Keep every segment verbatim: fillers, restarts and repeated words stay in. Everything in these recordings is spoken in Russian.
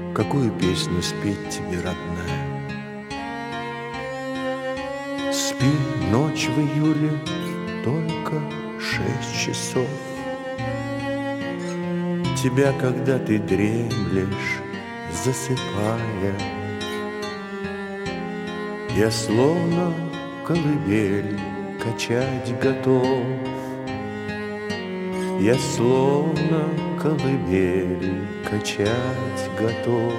какую песню спеть тебе, родная? Спи, ночь в июле, только шесть часов. Тебя, когда ты дремлешь, засыпая, я словно колыбель качать готов. Я словно колыбель качать готов.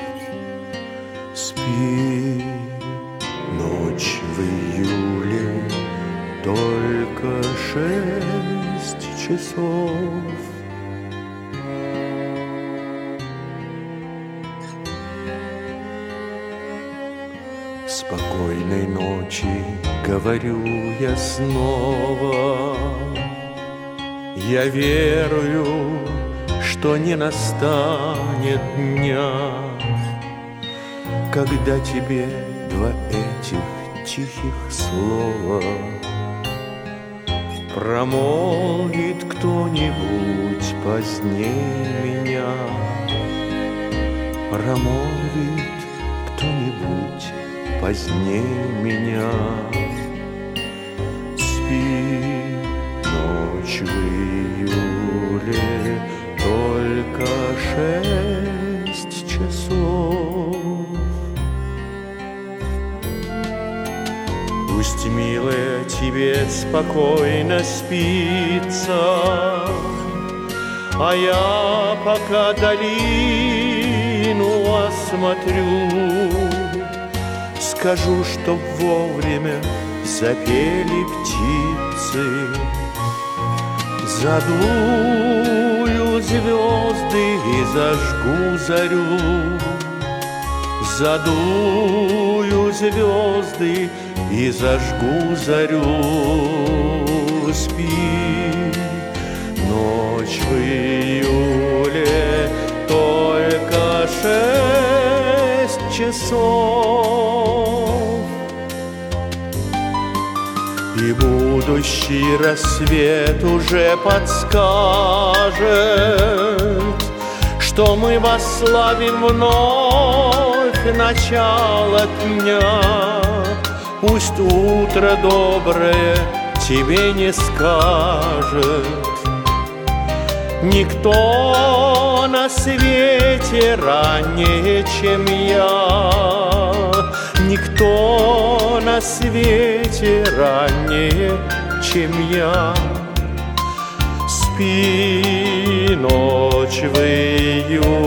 Спи, ночь в июле, только шесть часов. Спокойной ночи, говорю я снова. Я верую, что не настанет дня, когда тебе два этих тихих слова промолвит кто-нибудь позднее меня. Промолвит кто-нибудь позднее меня. Спи, ночь в июле, только шесть часов. Пусть, милая, тебе спокойно спится, а я пока долину осмотрю. Скажу, чтоб вовремя запели птицы. Задую звезды и зажгу зарю. Задую звезды и зажгу зарю. Спи, ночь в июле, только шесть часов. И будущий рассвет уже подскажет, что мы восславим вновь начало дня. Пусть утро доброе тебе не скажет никто на свете ранее, чем я. Никто на свете ранее, чем я. Спи, ночь в июле,